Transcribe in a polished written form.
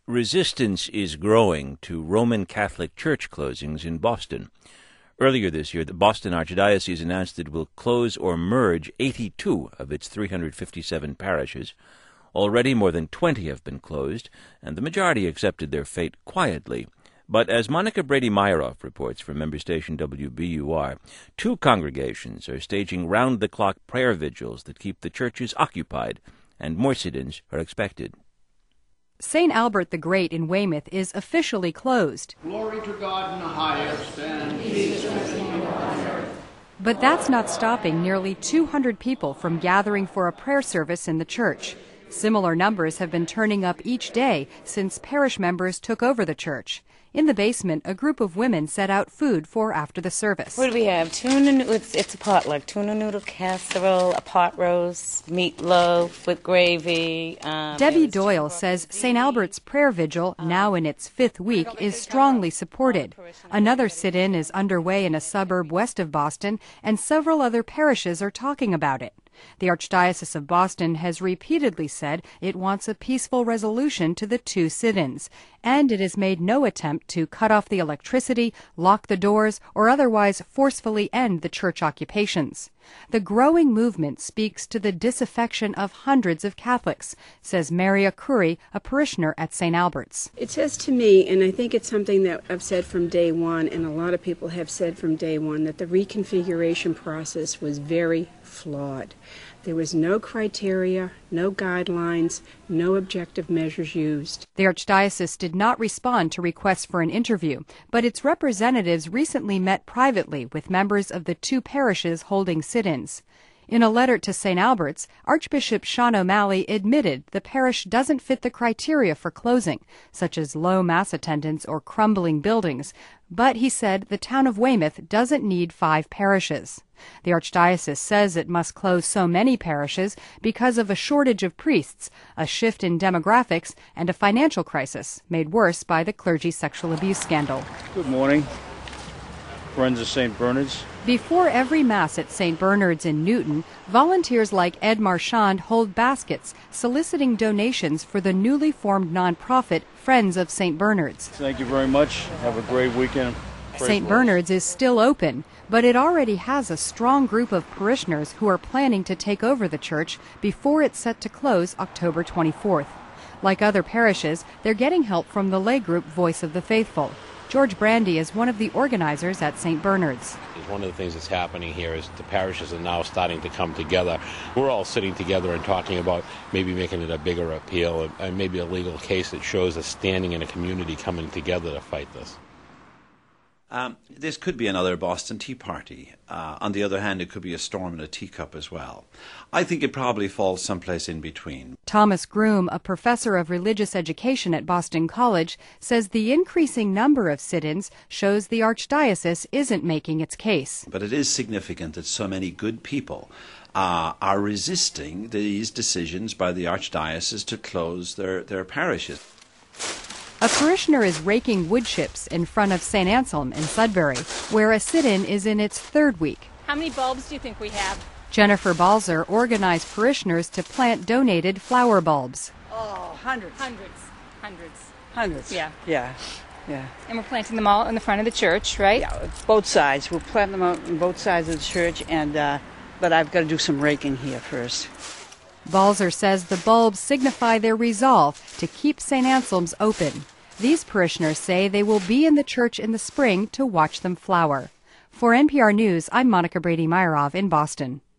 Resistance is growing to Roman Catholic church closings in Boston. Earlier this year, the Boston Archdiocese announced it will close or merge 82 of its 357 parishes. Already more than 20 have been closed, and the majority accepted their fate quietly. But as Monica Brady-Myeroff reports from member station WBUR, 2 congregations are staging round-the-clock prayer vigils that keep the churches occupied, and more sit-ins are expected. St. Albert the Great in Weymouth is officially closed. Glory to God in the highest, and peace on earth. But that's not stopping nearly 200 people from gathering for a prayer service in the church. Similar numbers have been turning up each day since parish members took over the church. In the basement, a group of women set out food for after the service. What do we have? It's a potluck. Tuna noodle casserole, a pot roast, meatloaf with gravy. Debbie Doyle says St. Albert's prayer vigil, now in its 5th week, is strongly supported. Another sit-in is underway in a suburb west of Boston, and several other parishes are talking about it. The Archdiocese of Boston has repeatedly said it wants a peaceful resolution to the 2 sit-ins, and it has made no attempt to cut off the electricity, lock the doors, or otherwise forcefully end the church occupations. The growing movement speaks to the disaffection of hundreds of Catholics, says Maria Curry, a parishioner at St. Albert's. It says to me, and I think it's something that I've said from day one, and a lot of people have said from day one, that the reconfiguration process was very flawed. There was no criteria, no guidelines, no objective measures used. The Archdiocese did not respond to requests for an interview, but its representatives recently met privately with members of the 2 parishes holding sit-ins. In a letter to St. Albert's, Archbishop Sean O'Malley admitted the parish doesn't fit the criteria for closing, such as low mass attendance or crumbling buildings, but he said the town of Weymouth doesn't need 5 parishes. The Archdiocese says it must close so many parishes because of a shortage of priests, a shift in demographics, and a financial crisis made worse by the clergy sexual abuse scandal. Good morning, friends of St. Bernard's. Before every Mass at St. Bernard's in Newton, volunteers like Ed Marchand hold baskets soliciting donations for the newly formed nonprofit Friends of St. Bernard's. Thank you very much. Have a great weekend. St. Bernard's is still open, but it already has a strong group of parishioners who are planning to take over the church before it's set to close October 24th. Like other parishes, they're getting help from the lay group Voice of the Faithful. George Brandy is one of the organizers at St. Bernard's. One of the things that's happening here is the parishes are now starting to come together. We're all sitting together and talking about maybe making it a bigger appeal and maybe a legal case that shows us standing in a community coming together to fight this. This could be another Boston Tea Party. On the other hand, it could be a storm in a teacup as well. I think it probably falls someplace in between. Thomas Groom, a professor of religious education at Boston College, says the increasing number of sit-ins shows the Archdiocese isn't making its case. But it is significant that so many good people are resisting these decisions by the Archdiocese to close their parishes. A parishioner is raking wood chips in front of St. Anselm in Sudbury, where a sit-in is in its 3rd week. How many bulbs do you think we have? Jennifer Balzer organized parishioners to plant donated flower bulbs. Oh, hundreds. Hundreds. Yeah. Yeah. And we're planting them all in the front of the church, right? Yeah, both sides. We'll plant them out on both sides of the church, and but I've got to do some raking here first. Balzer says the bulbs signify their resolve to keep St. Anselm's open. These parishioners say they will be in the church in the spring to watch them flower. For NPR News, I'm Monica Brady-Myeroff in Boston.